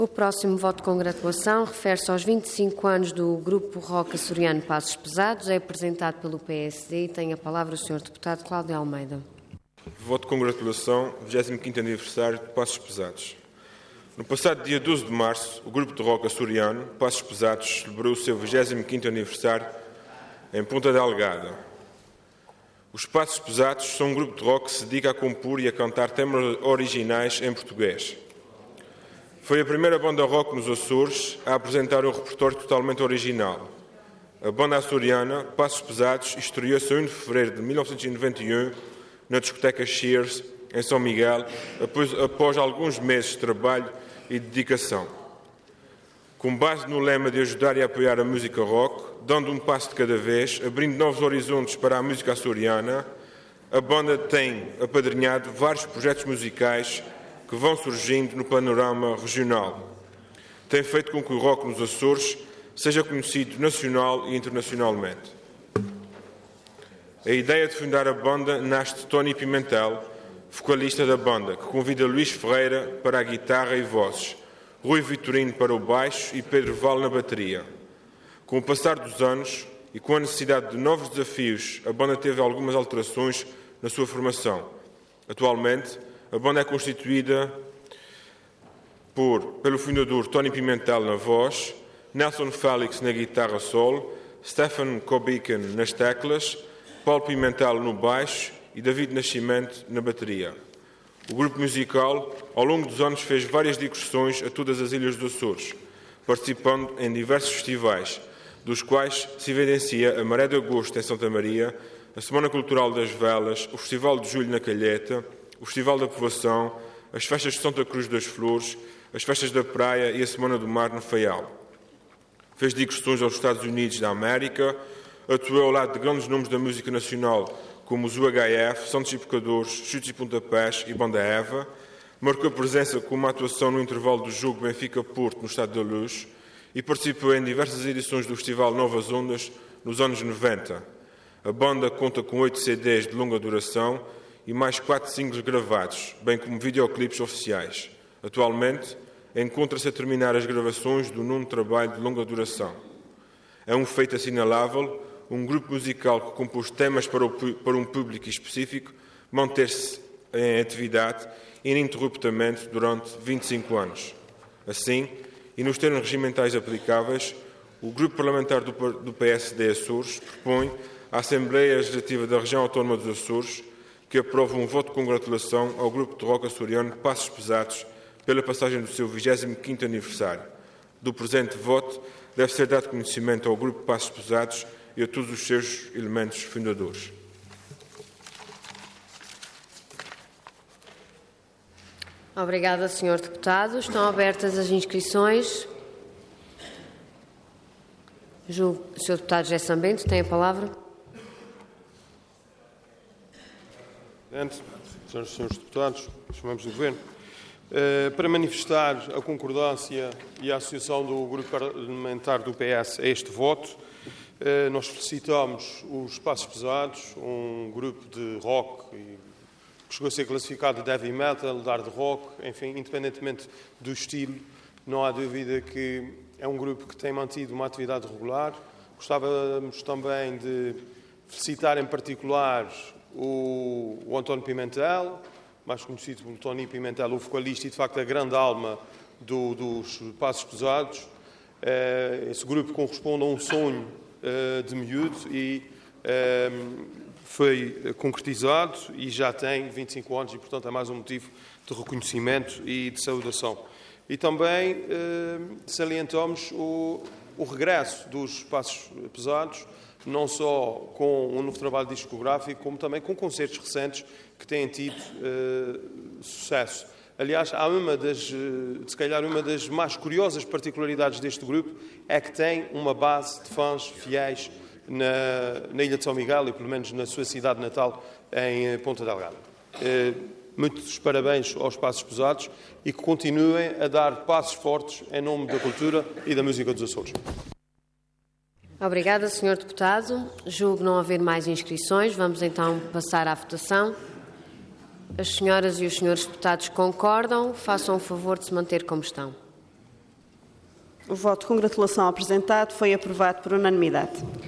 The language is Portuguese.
O próximo voto de congratulação refere-se aos 25 anos do Grupo Rock Açoriano Passos Pesados. É apresentado pelo PSD e tem a palavra o Sr. Deputado Cláudio Almeida. Voto de congratulação, 25º aniversário de Passos Pesados. No passado dia 12 de março, o Grupo de Rock Açoriano Passos Pesados celebrou o seu 25º aniversário em Ponta Delgada. Os Passos Pesados são um grupo de rock que se dedica a compor e a cantar temas originais em português. Foi a primeira banda rock nos Açores a apresentar um repertório totalmente original. A banda açoriana Passos Pesados estreou-se a 1 de fevereiro de 1991 na discoteca Cheers, em São Miguel, após alguns meses de trabalho e dedicação. Com base no lema de ajudar e apoiar a música rock, dando um passo de cada vez, abrindo novos horizontes para a música açoriana, a banda tem apadrinhado vários projetos musicais que vão surgindo no panorama regional. Tem feito com que o rock nos Açores seja conhecido nacional e internacionalmente. A ideia de fundar a banda nasce de Tony Pimentel, vocalista da banda, que convida Luís Ferreira para a guitarra e vozes, Rui Vitorino para o baixo e Pedro Val na bateria. Com o passar dos anos e com a necessidade de novos desafios, a banda teve algumas alterações na sua formação. Atualmente, a banda é constituída pelo fundador Tony Pimentel na voz, Nelson Félix na guitarra solo, Stefan Kobiken nas teclas, Paulo Pimentel no baixo e David Nascimento na bateria. O grupo musical, ao longo dos anos, fez várias digressões a todas as ilhas dos Açores, participando em diversos festivais, dos quais se evidencia a Maré de Agosto em Santa Maria, a Semana Cultural das Velas, o Festival de Julho na Calheta, o Festival da Povoação, as Festas de Santa Cruz das Flores, as Festas da Praia e a Semana do Mar no Faial. Fez digressões aos Estados Unidos da América, atuou ao lado de grandes nomes da música nacional, como os UHF, Santos e Pecadores, Chutes e Pontapés e Banda Eva. Marcou presença com uma atuação no intervalo do jogo Benfica-Porto no Estádio da Luz e participou em diversas edições do Festival Novas Ondas nos anos 90. A banda conta com 8 CDs de longa duração e mais 4 singles gravados, bem como videoclipes oficiais. Atualmente, encontra-se a terminar as gravações do 9º trabalho de longa duração. É um feito assinalável, um grupo musical que compôs temas para um público específico manter-se em atividade ininterruptamente durante 25 anos. Assim, e nos termos regimentais aplicáveis, o Grupo Parlamentar do PSD Açores propõe à Assembleia Legislativa da Região Autónoma dos Açores que aprova um voto de congratulação ao Grupo de Rock Açoriano Passos Pesados pela passagem do seu 25º aniversário. Do presente voto deve ser dado conhecimento ao Grupo Passos Pesados e a todos os seus elementos fundadores. Obrigada, Sr. Deputado. Estão abertas as inscrições. O Sr. Deputado José Sambento tem a palavra. Presidente, senhoras e senhores deputados, membros do Governo, para manifestar a concordância e a associação do Grupo Parlamentar do PS a este voto, nós felicitamos os Passos Pesados, um grupo de rock que chegou a ser classificado de heavy metal, de hard rock, enfim, independentemente do estilo, não há dúvida que é um grupo que tem mantido uma atividade regular. Gostávamos também de felicitar em particular o António Pimentel, mais conhecido como Tony Pimentel, o vocalista e, de facto, a grande alma dos Passos Pesados. Esse grupo corresponde a um sonho de miúdo e foi concretizado e já tem 25 anos e, portanto, é mais um motivo de reconhecimento e de saudação. E também salientamos o regresso dos Passos Pesados, não só com um novo trabalho discográfico, como também com concertos recentes que têm tido sucesso. Aliás, há se calhar uma das mais curiosas particularidades deste grupo é que tem uma base de fãs fiéis na Ilha de São Miguel e, pelo menos, na sua cidade natal, em Ponta Delgada. Muitos parabéns aos Passos Pesados e que continuem a dar passos fortes em nome da cultura e da música dos Açores. Obrigada, Sr. Deputado. Julgo não haver mais inscrições. Vamos então passar à votação. As senhoras e os senhores deputados concordam. Façam o favor de se manter como estão. O voto de congratulação apresentado foi aprovado por unanimidade.